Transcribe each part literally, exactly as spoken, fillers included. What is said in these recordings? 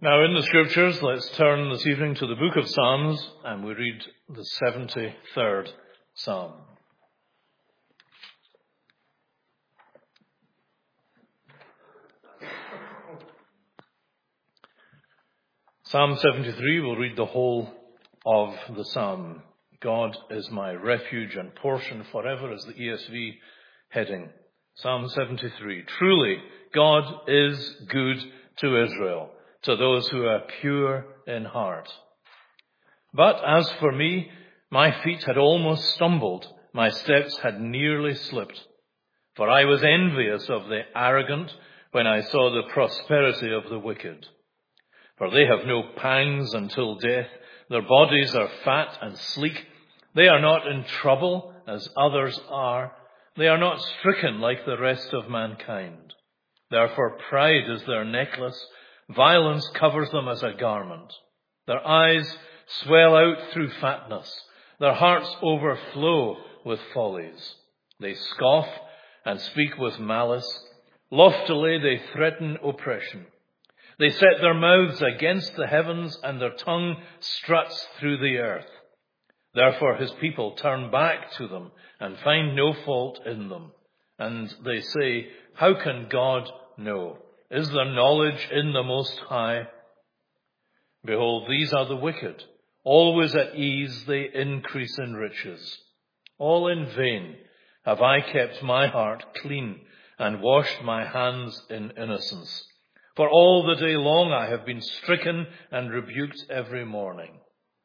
Now in the scriptures, let's turn this evening to the book of Psalms, and we read the seventy-third Psalm. Psalm seventy-three, we'll read the whole of the psalm. God is my refuge and portion forever is the E S V heading. Psalm seventy-three. Truly, God is good to Israel, to those who are pure in heart. But as for me, my feet had almost stumbled, my steps had nearly slipped. For I was envious of the arrogant when I saw the prosperity of the wicked. For they have no pangs until death, their bodies are fat and sleek. They are not in trouble as others are. They are not stricken like the rest of mankind. Therefore pride is their necklace. Violence covers them as a garment. Their eyes swell out through fatness. Their hearts overflow with follies. They scoff and speak with malice. Loftily they threaten oppression. They set their mouths against the heavens, and their tongue struts through the earth. Therefore his people turn back to them and find no fault in them. And they say, how can God know? Is there knowledge in the Most High? Behold, these are the wicked. Always at ease they increase in riches. All in vain have I kept my heart clean and washed my hands in innocence. For all the day long I have been stricken and rebuked every morning.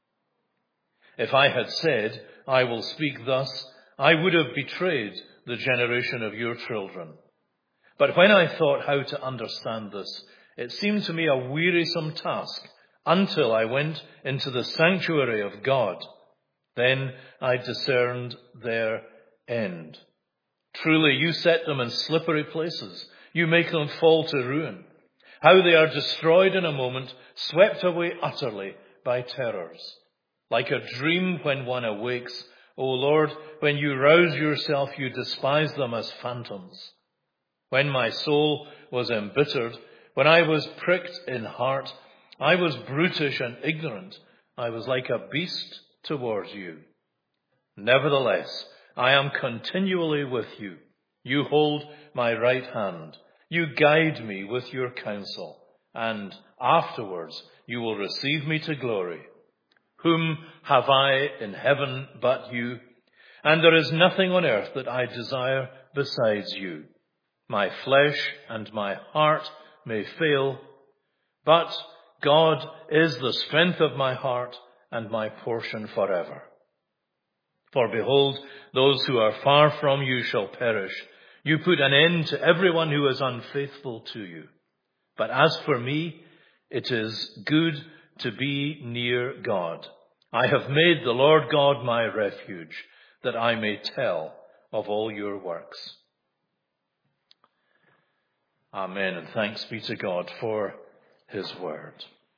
If I had said, I will speak thus, I would have betrayed the generation of your children. But when I thought how to understand this, it seemed to me a wearisome task until I went into the sanctuary of God. Then I discerned their end. Truly, you set them in slippery places. You make them fall to ruin. How they are destroyed in a moment, swept away utterly by terrors. Like a dream when one awakes, O Lord, when you rouse yourself, you despise them as phantoms. When my soul was embittered, when I was pricked in heart, I was brutish and ignorant. I was like a beast towards you. Nevertheless, I am continually with you. You hold my right hand. You guide me with your counsel, and afterwards you will receive me to glory. Whom have I in heaven but you? And there is nothing on earth that I desire besides you. My flesh and my heart may fail, but God is the strength of my heart and my portion forever. For behold, those who are far from you shall perish. You put an end to everyone who is unfaithful to you. But as for me, it is good to be near God. I have made the Lord God my refuge, that I may tell of all your works. Amen, and thanks be to God for his word.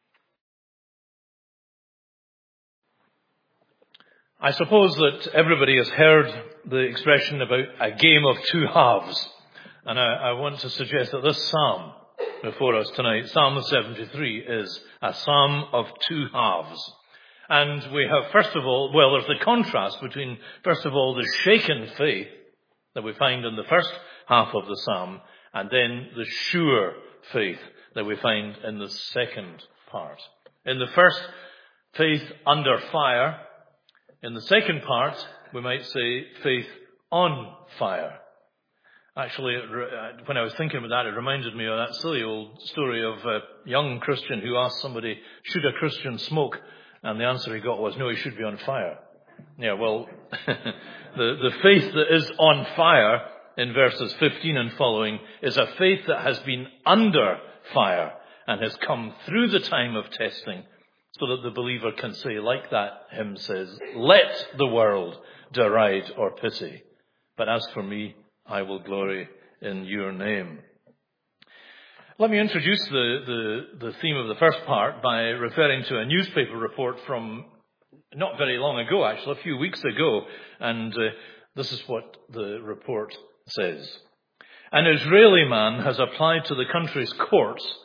I suppose that everybody has heard the expression about a game of two halves. And I, I want to suggest that this psalm before us tonight, Psalm seventy-three, is a psalm of two halves. And we have, first of all, well, there's the contrast between, first of all, the shaken faith that we find in the first half of the psalm, and then the sure faith that we find in the second part. In the first, faith under fire. In the second part, we might say faith on fire. Actually, when I was thinking about that, it reminded me of that silly old story of a young Christian who asked somebody, should a Christian smoke? And the answer he got was, no, he should be on fire. Yeah, well, the, the faith that is on fire in verses fifteen and following is a faith that has been under fire and has come through the time of testing, so that the believer can say, like that hymn says, let the world deride or pity, but as for me, I will glory in your name. Let me introduce the, the, the theme of the first part by referring to a newspaper report from not very long ago, actually, a few weeks ago, and uh, this is what the report says. An Israeli man has applied to the country's courts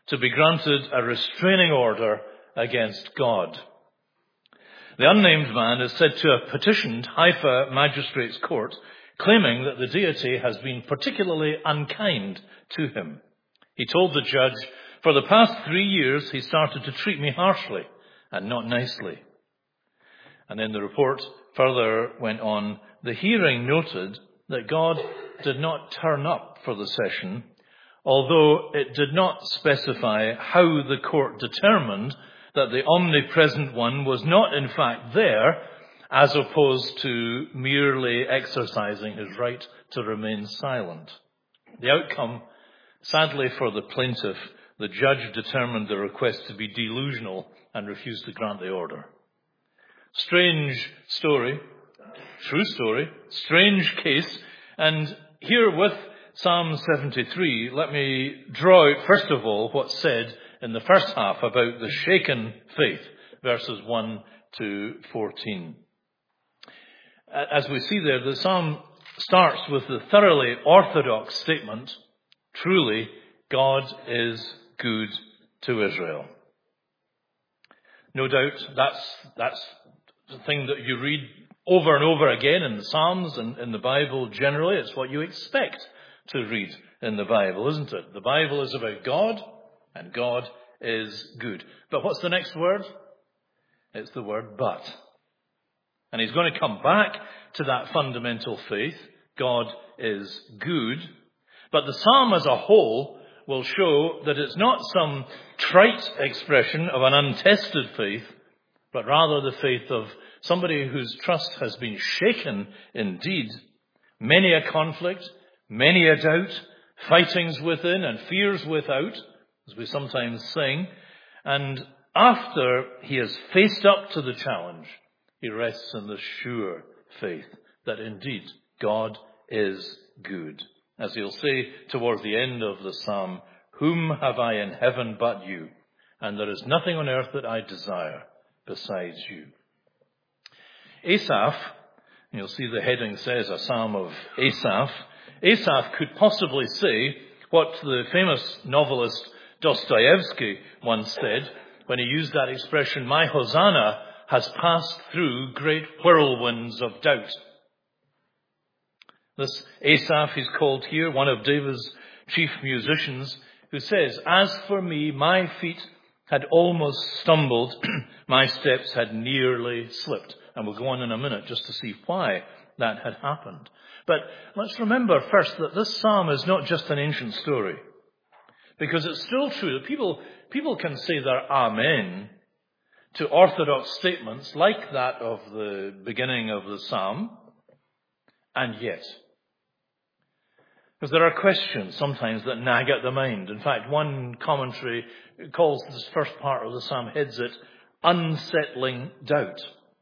to be granted a restraining order against God. The unnamed man is said to have petitioned Haifa Magistrates' Court, claiming that the deity has been particularly unkind to him. He told the judge, "For the past three years he started to treat me harshly and not nicely." And then the report further went on. The hearing noted that God did not turn up for the session, although it did not specify how the court determined that the omnipresent one was not in fact there, as opposed to merely exercising his right to remain silent. The outcome, sadly for the plaintiff, the judge determined the request to be delusional and refused to grant the order. Strange story, true story, strange case, and here with Psalm seventy-three, let me draw out first of all what's said in the first half about the shaken faith, verses one to fourteen. As we see there, the psalm starts with the thoroughly orthodox statement, "Truly, God is good to Israel." No doubt that's, that's the thing that you read over and over again in the Psalms and in the Bible generally. It's what you expect to read in the Bible, isn't it? The Bible is about God, and God is good. But what's the next word? It's the word but. And he's going to come back to that fundamental faith. God is good. But the psalm as a whole will show that it's not some trite expression of an untested faith, but rather the faith of somebody whose trust has been shaken indeed. Many a conflict, many a doubt, fightings within and fears without, as we sometimes sing. And after he has faced up to the challenge, he rests in the sure faith that indeed God is good. As he'll say towards the end of the psalm, "Whom have I in heaven but you? And there is nothing on earth that I desire besides you." Asaph, and you'll see the heading says a psalm of Asaph. Asaph could possibly say what the famous novelist Dostoevsky once said when he used that expression, "My Hosanna has passed through great whirlwinds of doubt." This Asaph is called here, one of David's chief musicians, who says, "As for me, my feet had almost stumbled, my steps had nearly slipped." And we'll go on in a minute just to see why that had happened. But let's remember first that this psalm is not just an ancient story. Because it's still true that people, people can say their amen to orthodox statements like that of the beginning of the psalm, and yet. Because there are questions sometimes that nag at the mind. In fact, one commentary calls this first part of the psalm, heads it, unsettling doubt.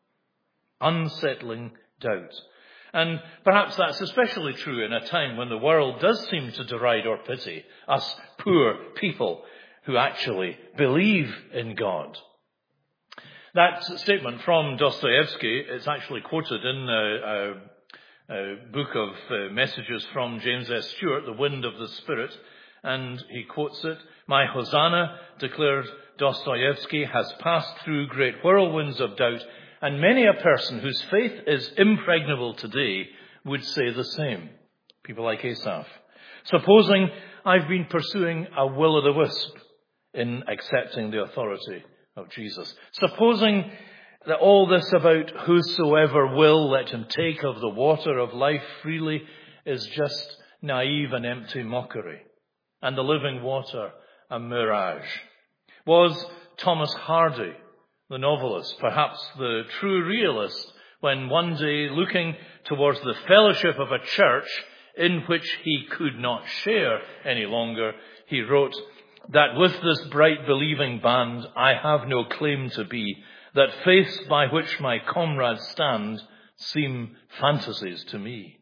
Unsettling doubt. And perhaps that's especially true in a time when the world does seem to deride or pity us poor people who actually believe in God. That statement from Dostoevsky, it's actually quoted in a, a, a book of uh, messages from James S. Stewart, The Wind of the Spirit, and he quotes it, "My Hosanna," declared Dostoevsky, "has passed through great whirlwinds of doubt, and many a person whose faith is impregnable today would say the same." People like Asaph. "Supposing I've been pursuing a will-o'-the-wisp in accepting the authority of Jesus. Supposing that all this about whosoever will let him take of the water of life freely is just naive and empty mockery, and the living water a mirage. Was Thomas Hardy, the novelist, perhaps the true realist, when one day looking towards the fellowship of a church in which he could not share any longer, he wrote that with this bright believing band I have no claim to be, that faiths by which my comrades stand seem fantasies to me.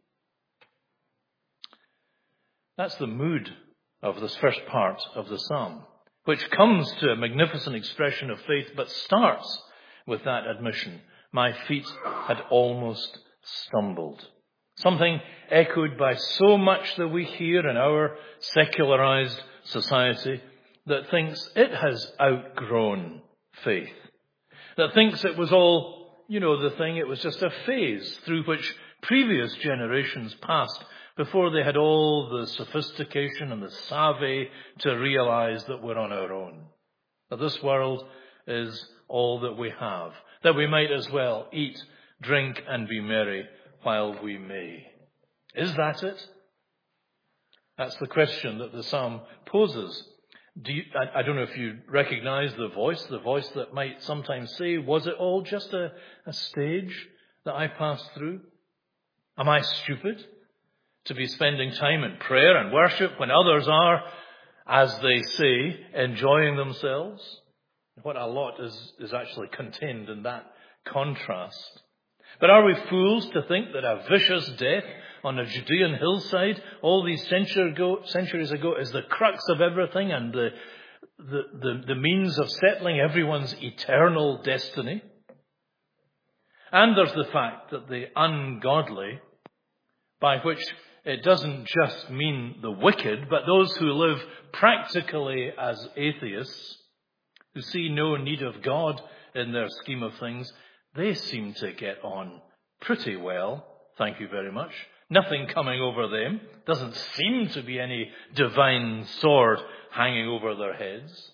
That's the mood of this first part of the psalm, which comes to a magnificent expression of faith, but starts with that admission. My feet had almost stumbled. Something echoed by so much that we hear in our secularized society, that thinks it has outgrown faith, that thinks it was all, you know, the thing, it was just a phase through which previous generations passed before they had all the sophistication and the savvy to realize that we're on our own, that this world is all that we have, that we might as well eat, drink, and be merry while we may. Is that it? That's the question that the psalm poses. Do you, I, I don't know if you recognize the voice, the voice that might sometimes say, was it all just a, a stage that I passed through? Am I stupid to be spending time in prayer and worship when others are, as they say, enjoying themselves? What a lot is, is actually contained in that contrast. But are we fools to think that a vicious death on a Judean hillside all these century ago, centuries ago is the crux of everything and the, the, the, the means of settling everyone's eternal destiny? And there's the fact that the ungodly, by which it doesn't just mean the wicked, but those who live practically as atheists, who see no need of God in their scheme of things, they seem to get on pretty well, thank you very much. Nothing coming over them. Doesn't seem to be any divine sword hanging over their heads.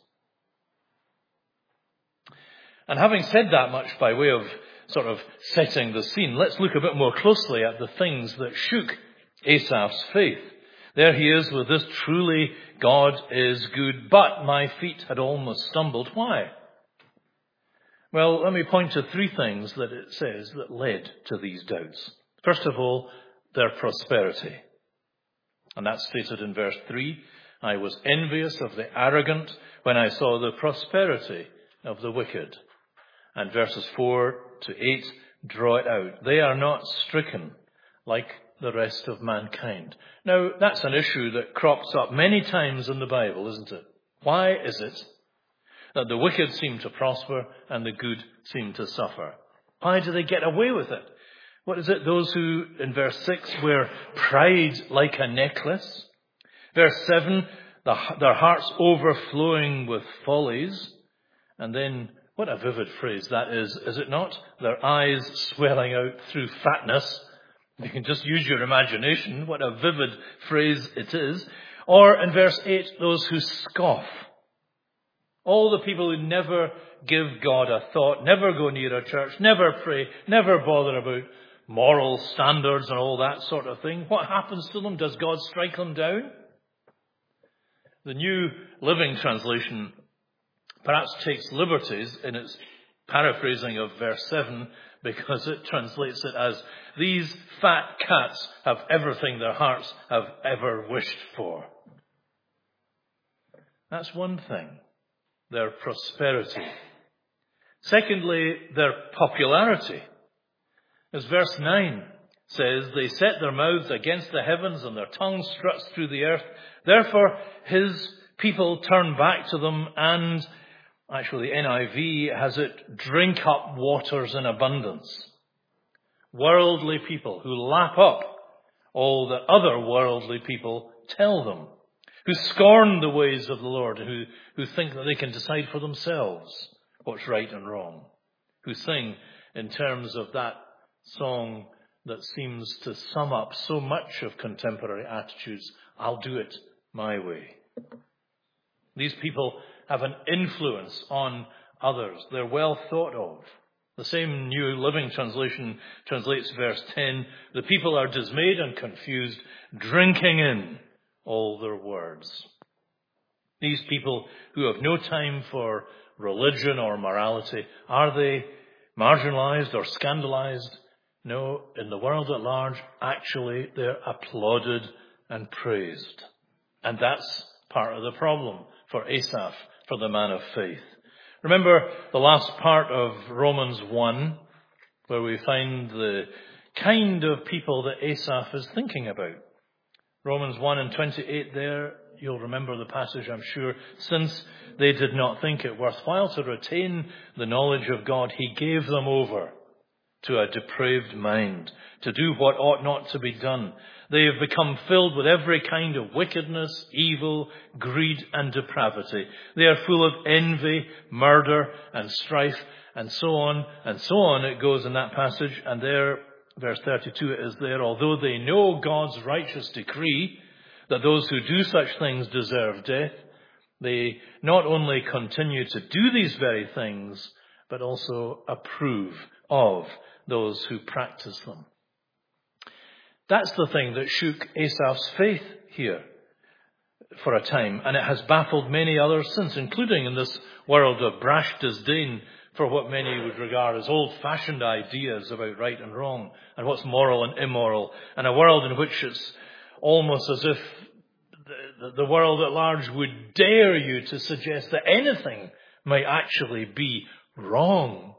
And having said that much by way of sort of setting the scene, let's look a bit more closely at the things that shook Asaph's faith. There he is with this, truly God is good, but my feet had almost stumbled. Why? Well, let me point to three things that it says that led to these doubts. First of all, their prosperity. And that's stated in verse three. I was envious of the arrogant when I saw the prosperity of the wicked. And verses four to eight draw it out. They are not stricken like the rest of mankind. Now, that's an issue that crops up many times in the Bible, isn't it? Why is it that the wicked seem to prosper and the good seem to suffer? Why do they get away with it? What is it? Those who, in verse six, wear pride like a necklace. Verse seven, the, their hearts overflowing with follies. And then, what a vivid phrase that is, is it not? Their eyes swelling out through fatness. You can just use your imagination. What a vivid phrase it is. Or in verse eight, those who scoff. All the people who never give God a thought, never go near a church, never pray, never bother about moral standards and all that sort of thing. What happens to them? Does God strike them down? The New Living Translation perhaps takes liberties in its paraphrasing of verse seven, because it translates it as, these fat cats have everything their hearts have ever wished for. That's one thing, their prosperity. Secondly, their popularity. As verse nine says, they set their mouths against the heavens and their tongue struts through the earth. Therefore, his people turn back to them, and actually the N I V has it, drink up waters in abundance. Worldly people who lap up all that other worldly people tell them, who scorn the ways of the Lord, who, who think that they can decide for themselves what's right and wrong, who sing in terms of that song that seems to sum up so much of contemporary attitudes, I'll do it my way. These people have an influence on others. They're well thought of. The same New Living Translation translates verse ten, the people are dismayed and confused, drinking in all their words. These people who have no time for religion or morality, are they marginalized or scandalized? No, in the world at large, actually, they're applauded and praised. And that's part of the problem for Asaph, for the man of faith. Remember the last part of Romans one, where we find the kind of people that Asaph is thinking about. Romans one and twenty-eight there, you'll remember the passage, I'm sure. Since they did not think it worthwhile to retain the knowledge of God, he gave them over to a depraved mind, to do what ought not to be done. They have become filled with every kind of wickedness, evil, greed, and depravity. They are full of envy, murder, and strife, and so on, and so on. It goes in that passage, and there, verse thirty-two, it is there. Although they know God's righteous decree that those who do such things deserve death, they not only continue to do these very things, but also approve of those who practice them. That's the thing that shook Asaph's faith here for a time, and it has baffled many others since, including in this world of brash disdain for what many would regard as old-fashioned ideas about right and wrong, and what's moral and immoral, and a world in which it's almost as if the, the world at large would dare you to suggest that anything might actually be wrong.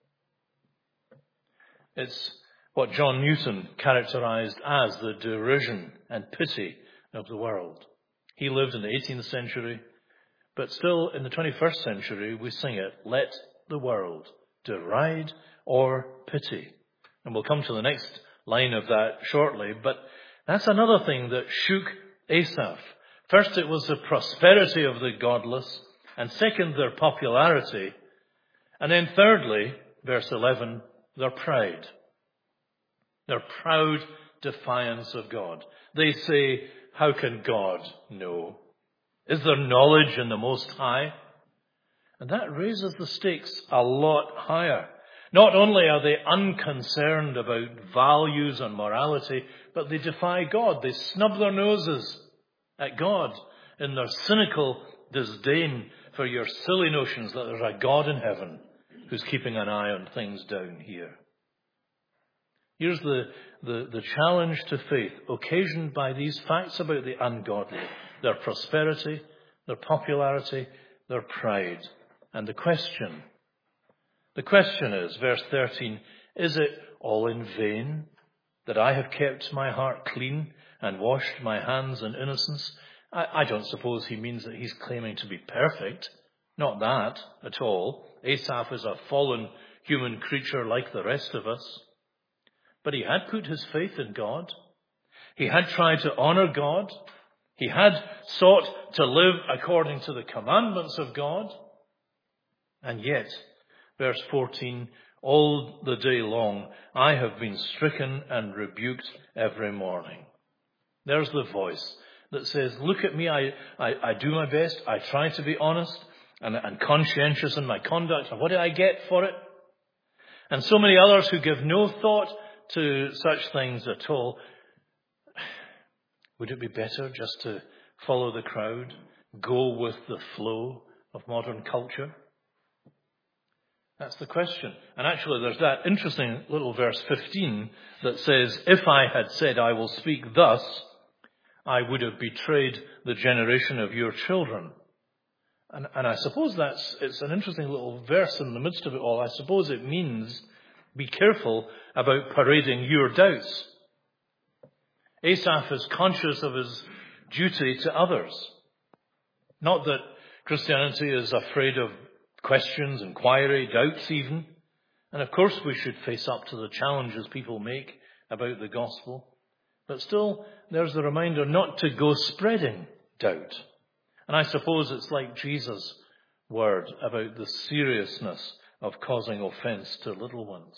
It's what John Newton characterized as the derision and pity of the world. He lived in the eighteenth century, but still in the twenty-first century we sing it, let the world deride or pity. And we'll come to the next line of that shortly, but that's another thing that shook Asaph. First, it was the prosperity of the godless, and second, their popularity, and then thirdly, verse eleven, their pride. Their proud defiance of God. They say, how can God know? Is there knowledge in the Most High? And that raises the stakes a lot higher. Not only are they unconcerned about values and morality, but they defy God. They snub their noses at God in their cynical disdain for your silly notions that there's a God in heaven who's keeping an eye on things down here. Here's the, the, the challenge to faith occasioned by these facts about the ungodly, their prosperity, their popularity, their pride. And the question, the question is, verse thirteen, is it all in vain that I have kept my heart clean and washed my hands in innocence? I, I don't suppose he means that he's claiming to be perfect. Not that at all. Asaph is a fallen human creature like the rest of us. But he had put his faith in God. He had tried to honor God. He had sought to live according to the commandments of God. And yet, verse fourteen, all the day long I have been stricken and rebuked every morning. There's the voice that says, look at me, I, I, I do my best, I try to be honest and, and conscientious in my conduct, and what do I get for it? And so many others who give no thought to such things at all. Would it be better just to follow the crowd, go with the flow of modern culture? That's the question. And actually there's that interesting little verse fifteen that says, if I had said I will speak thus, I would have betrayed the generation of your children. And, and I suppose that's, it's an interesting little verse in the midst of it all. I suppose it means be careful about parading your doubts. Asaph is conscious of his duty to others. Not that Christianity is afraid of questions, inquiry, doubts even. And of course we should face up to the challenges people make about the gospel. But still, there's the reminder not to go spreading doubt. And I suppose it's like Jesus' word about the seriousness of causing offense to little ones.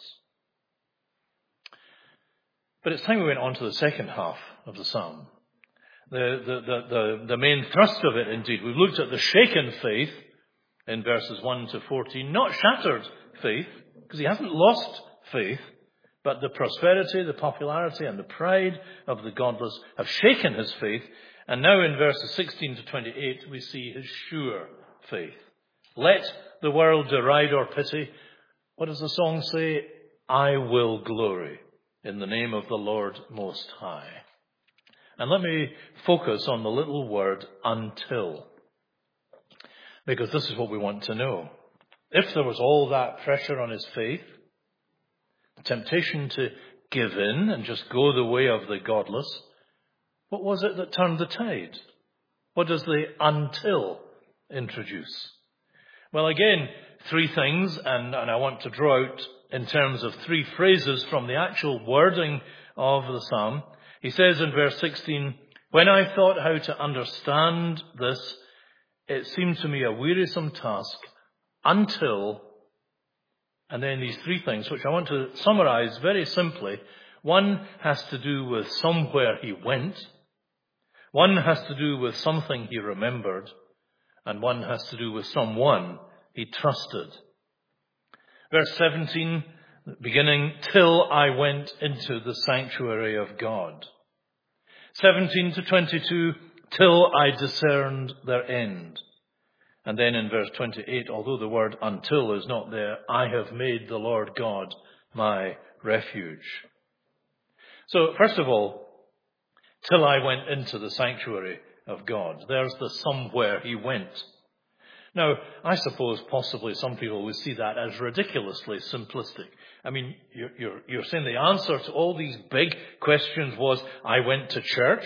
But it's time we went on to the second half of the psalm. The, the, the, the, the main thrust of it, indeed. We've looked at the shaken faith in verses one to fourteen, not shattered faith, because he hasn't lost faith, but the prosperity, the popularity, and the pride of the godless have shaken his faith. And now in verses sixteen to twenty-eight, we see his sure faith. Let the world deride or pity. What does the song say? I will glory in the name of the Lord Most High. And let me focus on the little word until, because this is what we want to know. If there was all that pressure on his faith, the temptation to give in and just go the way of the godless, what was it that turned the tide? What does the until introduce? Well, again, three things, and, and I want to draw out in terms of three phrases from the actual wording of the psalm. He says in verse sixteen, "When I thought how to understand this, it seemed to me a wearisome task until," and then these three things, which I want to summarize very simply. One has to do with somewhere he went. One has to do with something he remembered. And one has to do with someone he trusted. Verse seventeen, beginning, "Till I went into the sanctuary of God." seventeen to twenty-two, "Till I discerned their end." And then in verse twenty-eight, although the word "until" is not there, "I have made the Lord God my refuge." So, first of all, till I went into the sanctuary of God. There's the somewhere he went. Now, I suppose possibly some people would see that as ridiculously simplistic. I mean, you're, you're, you're saying the answer to all these big questions was, I went to church?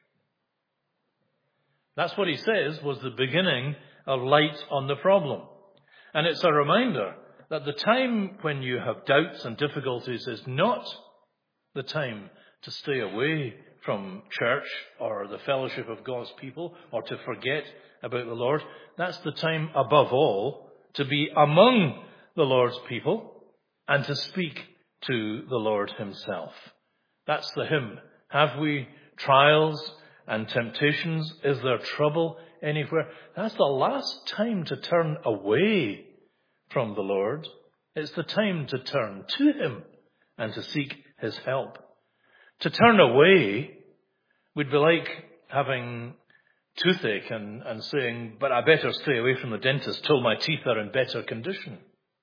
That's what he says was the beginning of light on the problem. And it's a reminder that the time when you have doubts and difficulties is not the time to stay away from church or the fellowship of God's people or to forget about the Lord. That's the time above all to be among the Lord's people and to speak to the Lord himself. That's the hymn. Have we trials and temptations? Is there trouble anywhere? That's the last time to turn away from the Lord. It's the time to turn to him and to seek his help. To turn away would be like having toothache and, and saying, but I better stay away from the dentist till my teeth are in better condition.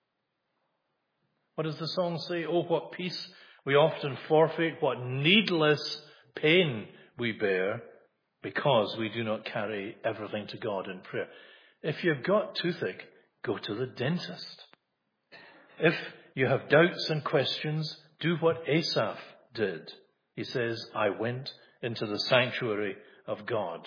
What does the song say? Oh, what peace we often forfeit, what needless pain we bear because we do not carry everything to God in prayer. If you've got toothache, go to the dentist. If you have doubts and questions, do what Asaph did. He says, I went into the sanctuary of God.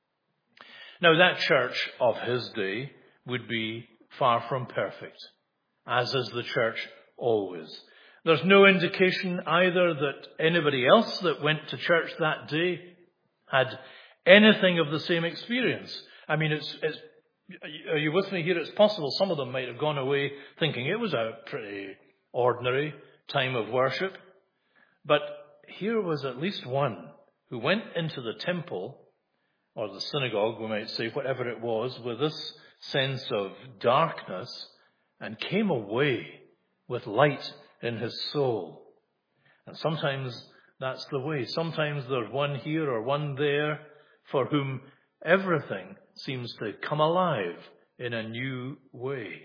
Now, that church of his day would be far from perfect, as is the church always. There's no indication either that anybody else that went to church that day had anything of the same experience. I mean, it's, it's, are you with me here? It's possible some of them might have gone away thinking it was a pretty ordinary time of worship. But here was at least one who went into the temple, or the synagogue, we might say, whatever it was, with this sense of darkness, and came away with light in his soul. And sometimes that's the way. Sometimes there's one here or one there for whom everything seems to come alive in a new way.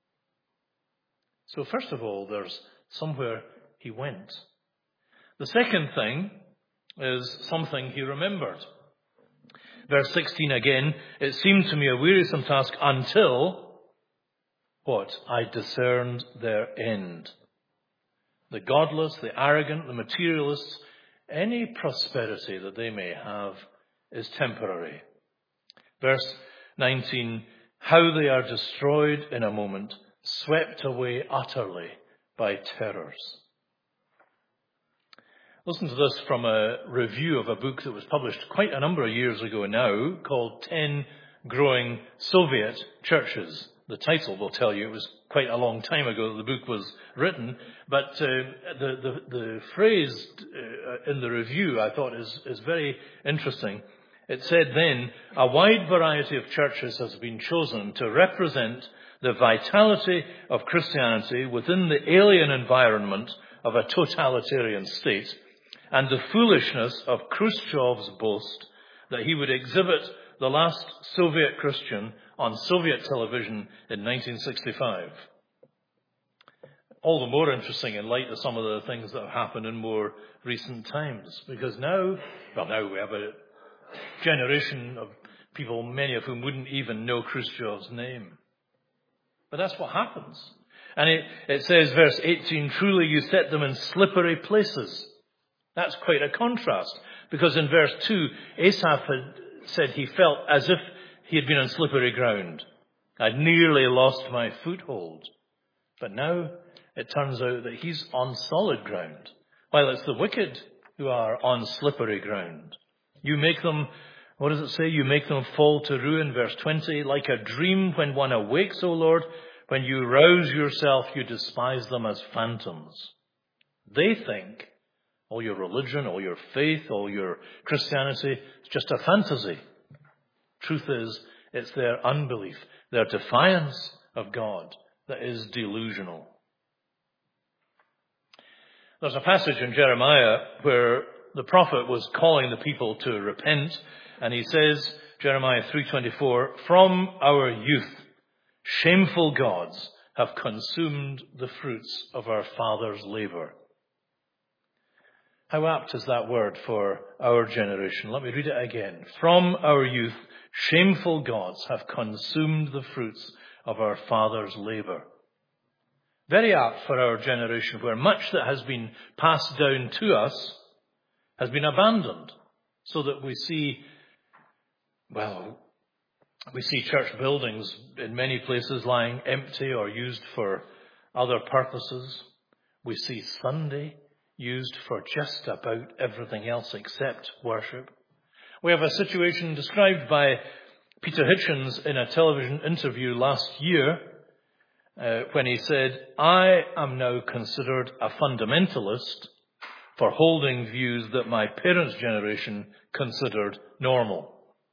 So first of all, there's somewhere he went. The second thing is something he remembered. Verse sixteen again, it seemed to me a wearisome task until, what? I discerned their end. The godless, the arrogant, the materialists, any prosperity that they may have is temporary. Verse nineteen, how they are destroyed in a moment, swept away utterly by terrors. Listen to this from a review of a book that was published quite a number of years ago now, called ten Growing Soviet Churches. The title will tell you it was quite a long time ago that the book was written, but uh, the, the, the phrase uh, in the review I thought is, is very interesting. It said then, a wide variety of churches has been chosen to represent the vitality of Christianity within the alien environment of a totalitarian state, and the foolishness of Khrushchev's boast that he would exhibit the last Soviet Christian on Soviet television in nineteen sixty-five. All the more interesting in light of some of the things that have happened in more recent times. Because now, well now we have a generation of people, many of whom wouldn't even know Khrushchev's name. But that's what happens. And it, it says, verse eighteen, truly you set them in slippery places. That's quite a contrast, because in verse two, Asaph had said he felt as if he had been on slippery ground. I'd nearly lost my foothold. But now it turns out that he's on solid ground, while it's the wicked who are on slippery ground. You make them, what does it say? You make them fall to ruin, verse twenty, like a dream when one awakes, O Lord. When you rouse yourself, you despise them as phantoms. They think all your religion, all your faith, all your Christianity is just a fantasy. Truth is, it's their unbelief, their defiance of God that is delusional. There's a passage in Jeremiah where the prophet was calling the people to repent, and he says, Jeremiah three twenty-four, from our youth, shameful gods have consumed the fruits of our fathers' labor. How apt is that word for our generation? Let me read it again. From our youth, shameful gods have consumed the fruits of our fathers' labor. Very apt for our generation, where much that has been passed down to us has been abandoned, so that we see, well, we see church buildings in many places lying empty or used for other purposes. We see Sunday used for just about everything else except worship. We have a situation described by Peter Hitchens in a television interview last year uh, when he said, I am now considered a fundamentalist for holding views that my parents' generation considered normal.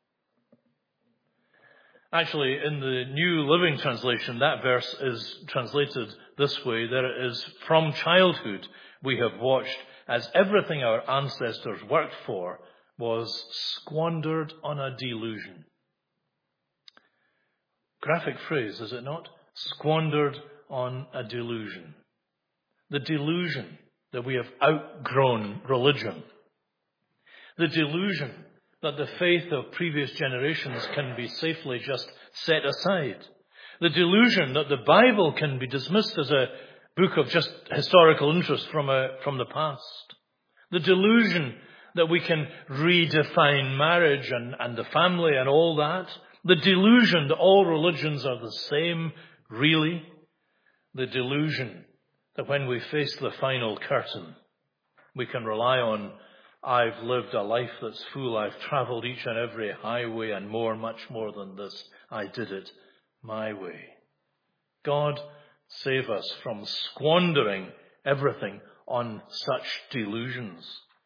Actually, in the New Living Translation, that verse is translated this way. There it is, from childhood we have watched as everything our ancestors worked for was squandered on a delusion. Graphic phrase, is it not? Squandered on a delusion. The delusion that we have outgrown religion. The delusion that the faith of previous generations can be safely just set aside. The delusion that the Bible can be dismissed as a book of just historical interest from a, from the past. The delusion that we can redefine marriage and, and the family and all that. The delusion that all religions are the same, really. The delusion that when we face the final curtain, we can rely on, I've lived a life that's full, I've travelled each and every highway and more, much more than this. I did it my way. God save us from squandering everything on such delusions.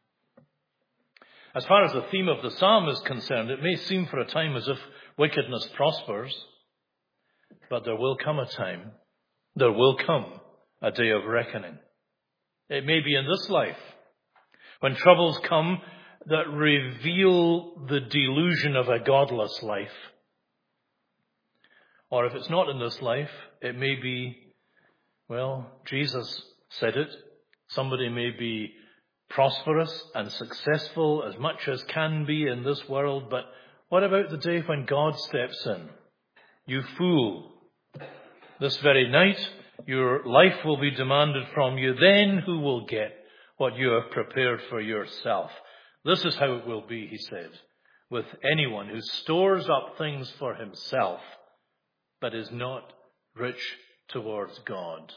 As far as the theme of the psalm is concerned, it may seem for a time as if wickedness prospers, but there will come a time, there will come a day of reckoning. It may be in this life, when troubles come that reveal the delusion of a godless life. Or if it's not in this life, it may be, well, Jesus said it. Somebody may be prosperous and successful as much as can be in this world, but what about the day when God steps in? You fool. This very night, your life will be demanded from you. Then who will get what you have prepared for yourself? This is how it will be, he said, with anyone who stores up things for himself, but is not rich towards God.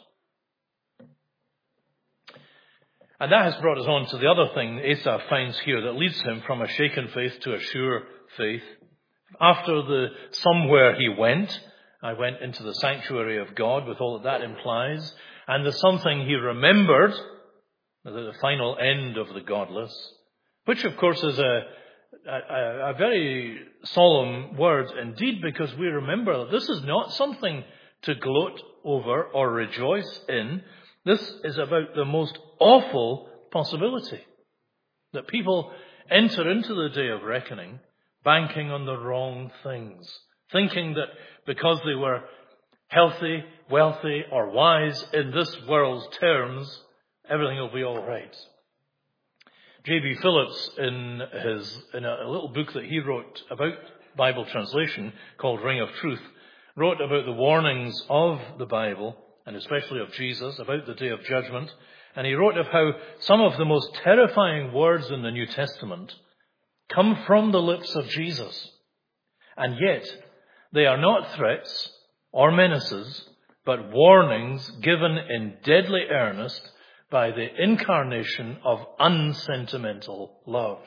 And that has brought us on to the other thing Asaph finds here that leads him from a shaken faith to a sure faith. After the somewhere he went, I went into the sanctuary of God with all that that implies, and the something he remembered, the final end of the godless, which of course is a, a, a very solemn word indeed, because we remember that this is not something to gloat over or rejoice in. This is about the most awful possibility that people enter into the day of reckoning banking on the wrong things, thinking that because they were healthy, wealthy, or wise in this world's terms, everything will be all right. J B Phillips, in his in a, a little book that he wrote about Bible translation called Ring of Truth, wrote about the warnings of the Bible, and especially of Jesus, about the day of judgment. And he wrote of how some of the most terrifying words in the New Testament come from the lips of Jesus. And yet, they are not threats, or menaces, but warnings given in deadly earnest by the incarnation of unsentimental love.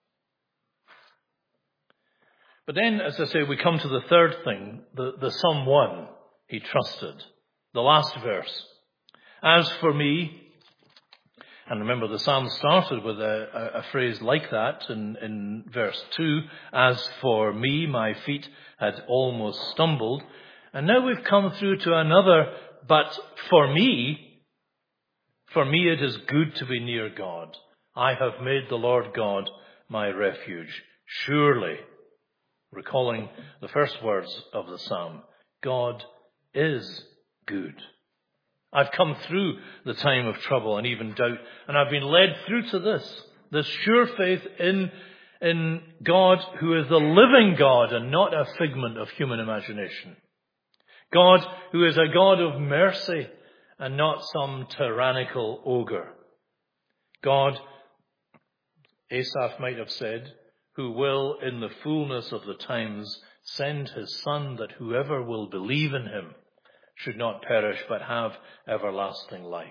But then, as I say, we come to the third thing, the, the Psalm one, he trusted. The last verse. As for me, and remember the psalm started with a, a, a phrase like that in, in verse two, as for me, my feet had almost stumbled. And now we've come through to another, but for me, for me it is good to be near God. I have made the Lord God my refuge. Surely, recalling the first words of the psalm, God is good. I've come through the time of trouble and even doubt, and I've been led through to this, this sure faith in, in God who is the living God and not a figment of human imagination. God who is a God of mercy and not some tyrannical ogre. God, Asaph might have said, who will in the fullness of the times send his Son, that whoever will believe in him should not perish but have everlasting life.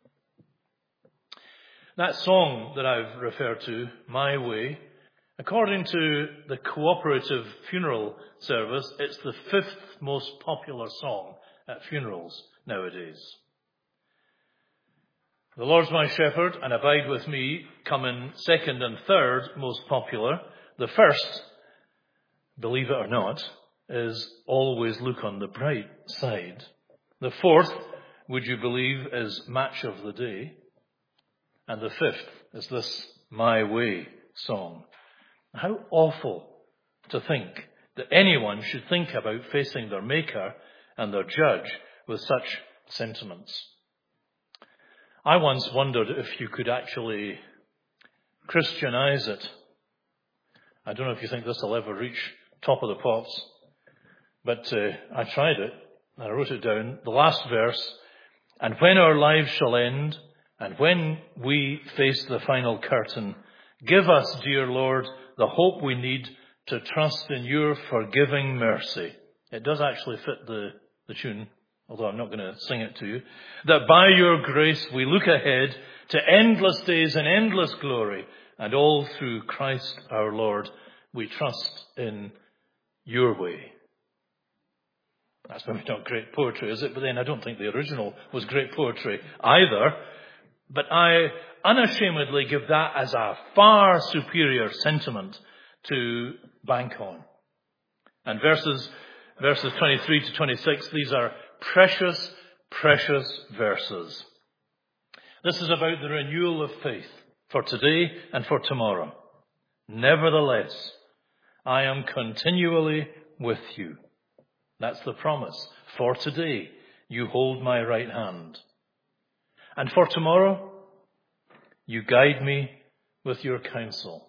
That song that I've referred to, My Way, according to the Cooperative Funeral Service, it's the fifth most popular song at funerals nowadays. The Lord's My Shepherd and Abide With Me come in second and third most popular. The first, believe it or not, is Always Look on the Bright Side. The fourth, would you believe, is Match of the Day. And the fifth is this My Way song. How awful to think that anyone should think about facing their Maker and their Judge with such sentiments. I once wondered if you could actually Christianize it. I don't know if you think this will ever reach top of the pops, but uh, I tried it. I wrote it down. The last verse, and when our lives shall end, and when we face the final curtain, give us, dear Lord, the hope we need to trust in your forgiving mercy. It does actually fit the, the tune, although I'm not going to sing it to you. That by your grace we look ahead to endless days and endless glory, and all through Christ our Lord we trust in your way. That's maybe not great poetry, is it? But then I don't think the original was great poetry either. But I unashamedly give that as a far superior sentiment to bank on. And verses, verses twenty-three to twenty-six, these are precious, precious verses. This is about the renewal of faith for today and for tomorrow. Nevertheless, I am continually with you. That's the promise. For today, you hold my right hand. And for tomorrow, you guide me with your counsel.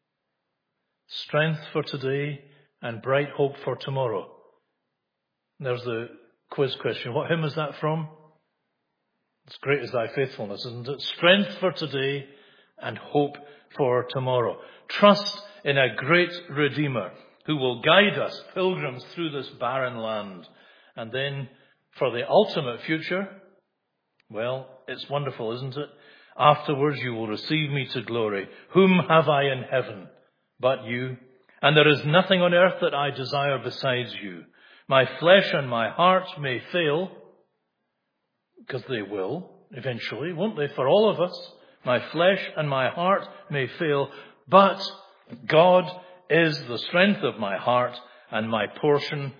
Strength for today and bright hope for tomorrow. There's the quiz question. What hymn is that from? It's Great is Thy Faithfulness, isn't it? Strength for today and hope for tomorrow. Trust in a great Redeemer who will guide us, pilgrims, through this barren land. And then for the ultimate future, well, it's wonderful, isn't it? Afterwards you will receive me to glory. Whom have I in heaven but you? And there is nothing on earth that I desire besides you. My flesh and my heart may fail, because they will eventually, won't they, for all of us? My flesh and my heart may fail, but God is the strength of my heart and my portion.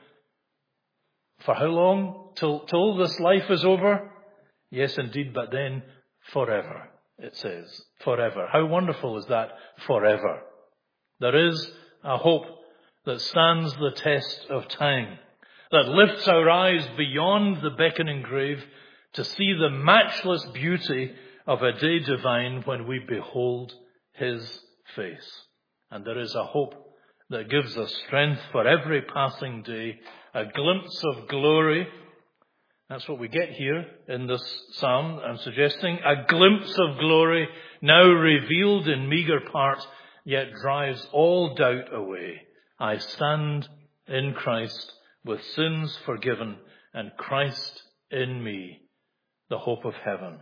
For how long? Till, till this life is over? Yes, indeed, but then forever, it says. Forever. How wonderful is that? Forever. There is a hope that stands the test of time, that lifts our eyes beyond the beckoning grave to see the matchless beauty of a day divine when we behold his face. And there is a hope that gives us strength for every passing day, a glimpse of glory. That's what we get here in this psalm, I'm suggesting. A glimpse of glory now revealed in meager part, yet drives all doubt away. I stand in Christ with sins forgiven and Christ in me, the hope of heaven.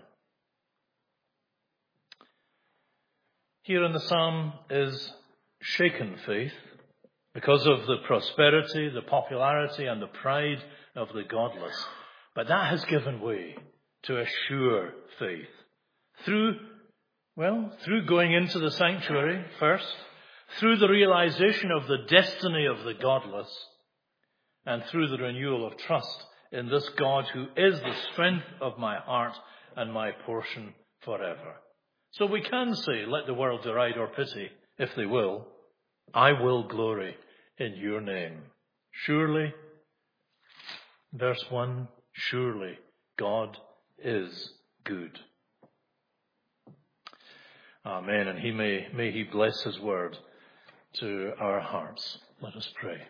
Here in the psalm is shaken faith because of the prosperity, the popularity, and the pride of the godless. But that has given way to a sure faith. Through, well, through going into the sanctuary first, through the realization of the destiny of the godless, and through the renewal of trust in this God who is the strength of my heart and my portion forever. So we can say, let the world deride or pity, if they will, I will glory in your name. Surely, verse one, surely God is good. Amen. And he may, may he bless his word to our hearts. Let us pray.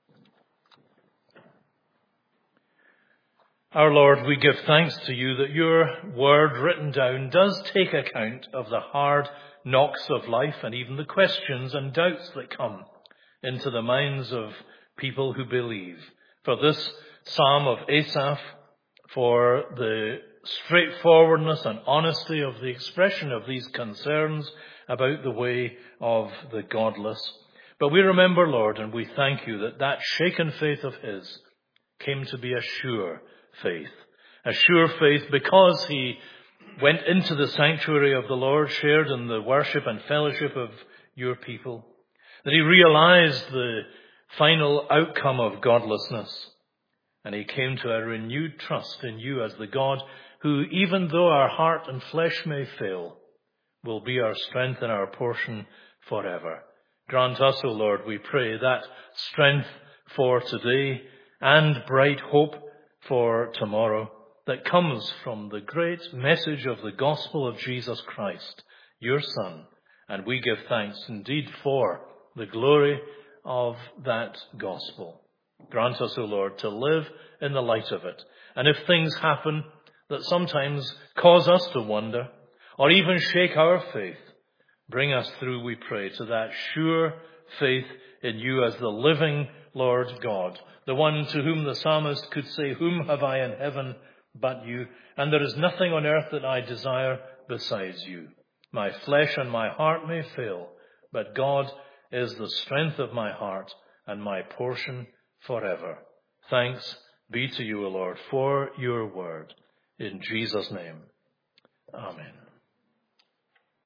Our Lord, we give thanks to you that your word written down does take account of the hard knocks of life and even the questions and doubts that come into the minds of people who believe. For this psalm of Asaph, for the straightforwardness and honesty of the expression of these concerns about the way of the godless. But we remember, Lord, and we thank you that that shaken faith of his came to be a sure faith. A sure faith because he went into the sanctuary of the Lord, shared in the worship and fellowship of your people. That he realized the final outcome of godlessness. And he came to a renewed trust in you as the God who, even though our heart and flesh may fail, will be our strength and our portion forever. Grant us, O Lord, we pray, that strength for today and bright hope for tomorrow that comes from the great message of the gospel of Jesus Christ, your Son. And we give thanks indeed for the glory of that gospel. Grant us, O Lord, to live in the light of it. And if things happen that sometimes cause us to wonder or even shake our faith, bring us through, we pray, to that sure faith in you as the living Lord God, the one to whom the psalmist could say, whom have I in heaven but you? And there is nothing on earth that I desire besides you. My flesh and my heart may fail, but God is the strength of my heart and my portion forever. Thanks be to you, O Lord, for your word. In Jesus' name, amen.